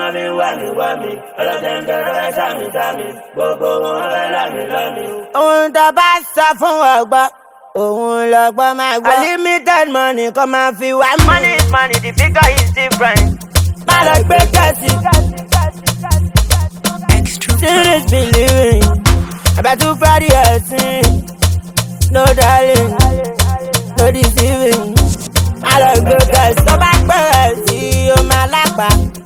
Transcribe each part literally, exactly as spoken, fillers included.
máa fi wá mi wá mi ọlọ́dẹ ń bẹ̀rẹ̀ sámi sámi gbogbo wọn fẹ́ lámi lámi. ohun tó bá sọ fún ọgbọ́n òun lọ́gbọ́n máa gbọ́. unlimited money kò máa fi wá mi. Money is money, the figure is different. má lọ gbé kẹ́sì. serious believing about to party ẹ̀sìn. no darling no deceiving. má lọ gbé kẹ́sì. tó bá pẹ́ sí o máa lápá.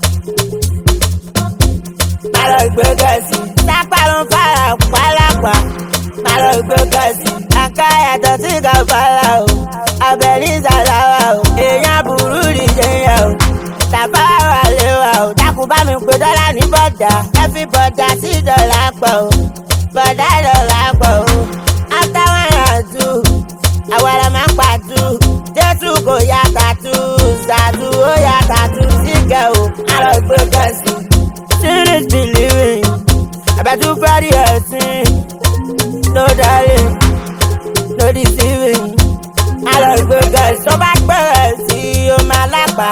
má lọ gbé kẹ́sì. sápá ló ń fara pálápá. má lọ gbé kẹ́sì. àkáyàtọ̀ tí kò fara o. abẹ ní sàláwà o. èèyàn burú nìyẹn o. tàbá wà léwà o. dákun bá mi pé dọ́là ní bọ́dà. ẹ̀fí bọ́dà sí dọ́là pọ̀ o. bọ́dà dọ́là pọ̀ o. after one or two àwọn ará máa ń pàtó. jésù kò yá tàtú. sàtú ó yá tàtú síkẹ́ o. má lọ gbé kẹ́sì. serious believing àbẹ̀tú fẹ́rí ẹ̀sìn. no darling no deceiving. má lọ gbé kẹ́sì. tó bá pẹ́ sí o máa lápá.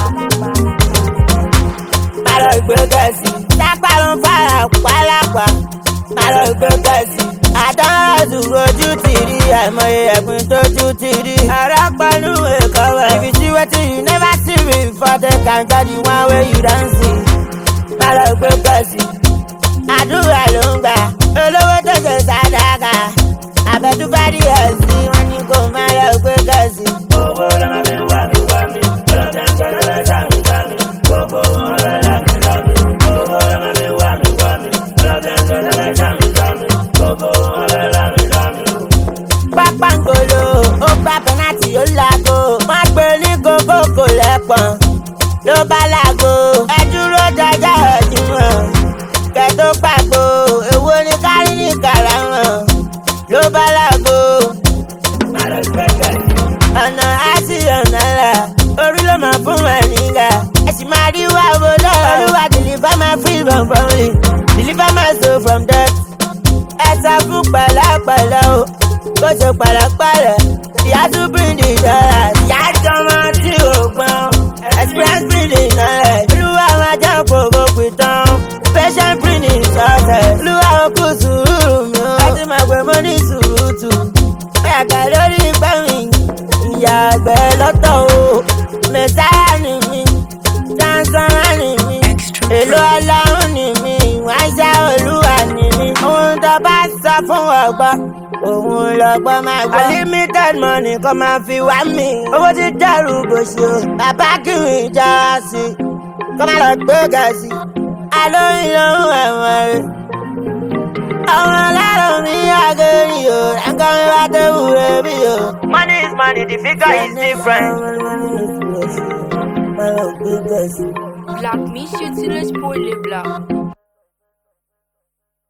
má lọ gbé kẹ́sì. sápá ló ń fara pálápá. má lọ gbé kẹ́sì. àdáhùn ojú ti rí àìmọye ẹ̀gbìn tójú ti rí. ara pẹ̀lú èkó rẹ̀. if you see wetin you never see before they can get the one wey you don see. má lọ gbé kẹ́sì. àdúrà ló ń gbà olówó tó ṣe sàdákà. àbẹ̀tú bá rí ẹ̀sìn wọn ni kò má lọ gbé kẹ́sì. owó ló máa fi wá mi wá mi ọlọ́dẹ ń bẹ̀rẹ̀ sámi sámi gbogbo wọn fẹ́ lámi lámi. owó ló máa fi wá mi wá mi ọlọ́dẹ ń bẹ̀rẹ̀ sámi sámi gbogbo wọn fẹ́ lámi lámi. pápángolo ó bá pẹ́nàtì ó láago. wọ́n pè ní kókó kò lẹ́pọ̀n ló bá láago. ẹ dúró dájá ọ̀dùnmọ̀ kẹ́ tó pàgbo. èwo ni kárí ní kàràmọ̀ ló bá láago. má lọ gbé kẹ́sì. ọ̀nà á sí ọ̀nà là orí ló máa fún wa nígbà. ẹ sì máa rí wá wo lọ. olúwa deliver my feel from falling deliver my soul from death. ẹ sọ fún pẹ̀lẹ́pẹ̀lẹ́ o kó ṣe pẹ̀lẹ́pẹ̀lẹ́. ìyá tún bring the dollar. ìyá jọmọ tí ò gbọ́n experience bring the knowledge. olúwa máa jẹ́ kókó pìtàn patient bring the success. olúwa ó kú sùúrù mi o. ẹ ti máa gbé mọ́ ní sùúrù. ẹ̀ka lórí gbẹ̀mí ìyá àgbẹ̀ lọ́tọ̀ o. mẹ́sáyà ni mi sánsánà ni mi èlò ọlọ́run ni mi wáṣà olúwa ni mi. ohun tó bá sọ fún ọgbọ́n òun lọ́gbọ́n máa gbọ́. unlimited money kò máa fi wá mi. owó ti dẹrù gbòòsì o. bàbá kìrì já sí i kó má lọ gbé gàásì. alóyún lóhùn ẹ̀wọ̀n rẹ̀. ọmọ ọlọ́run mi àgẹ́rì o. ẹ̀kọ́ mi wá tó wúre bí o. Money is money, the figure is different. má lọ gbé gàásì. Black Miss Utile Spoiler Black.